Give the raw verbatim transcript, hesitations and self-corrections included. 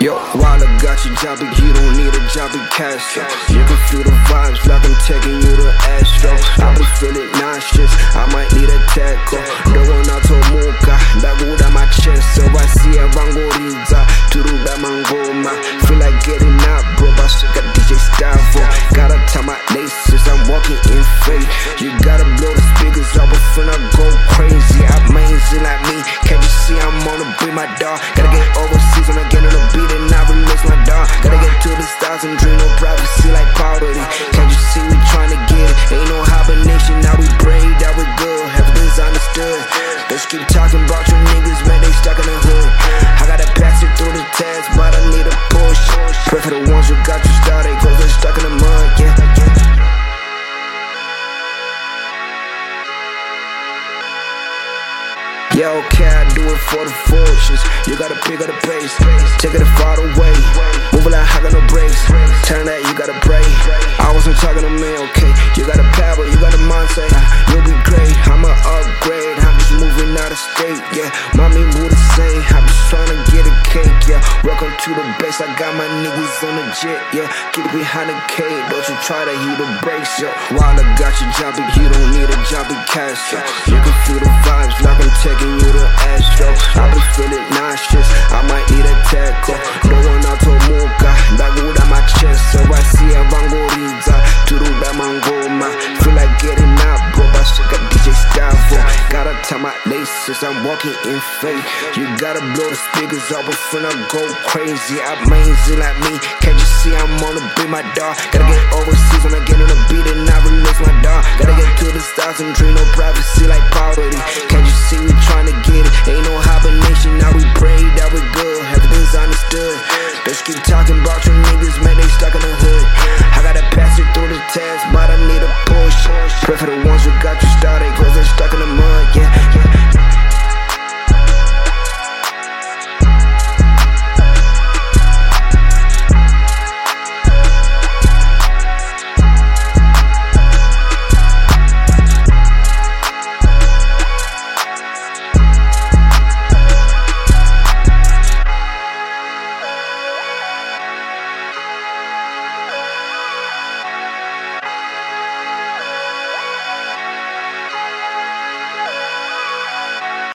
Yo, while I got you jumping, you don't need a jumping cash. You can feel the vibes like I'm taking you to Astro. I be feeling nauseous, I might need a tackle. Dogo na tomuka, ndaguda my chest. So I see a vangoriza, turuda mangoma. Feel like getting up, bro, but I got D J Stavo. Gotta tie my laces, I'm walking in faith. You gotta blow the speakers up, I'm finna go crazy. Amazing like me, can't you see I'm on the beat, my dog? Gotta get overseas when I get on the beat and I release my dog. Gotta get to the stars and dream no privacy like poverty. Can't you see we tryna get it? Ain't no hibernation, now we brave, that we good. Everything's understood. Let's keep talking about you niggas, man, they stuck in the hood. I gotta pass it through the test, but I need a push. Pray for the ones who got you started, cause they're stuck in the mud, yeah. Yeah, okay, I do it for the fortunes. You gotta pick up the pace, take it far away. Move it like I got no brakes. Turn that, you gotta pray. I wasn't talking to me, okay. You got a power, you got a mindset. You'll be great, I'ma upgrade. I'm just moving out of state, yeah. Mommy would say, I'm just trying to get a cake, yeah. Welcome to the base, I got my niggas on the jet, yeah. Get behind the cage, don't you try to heat the brakes, yeah. While I got you jumping, you don't need a jumping cash, yeah. You can feel the vibes like I'm taking you to Astro. I be feeling nauseous, I might need a tackle. Dogo na tomuka, ndaguda my chest. So I see a vangoriza, turuda mangoma. Feel like getting up, bro, but I got D J Stavo. Gotta tie my laces, I'm walking in faith. You gotta blow the speakers up, I'm finna go crazy. Amazing like me, can't you see I'm on the beat, my dog? Gotta get overseas when I get on the beat and I release my dog. Gotta get to the stars and dream no privacy like poverty. Can't you see we tryna get it? Ain't no hibernation, now we pray that we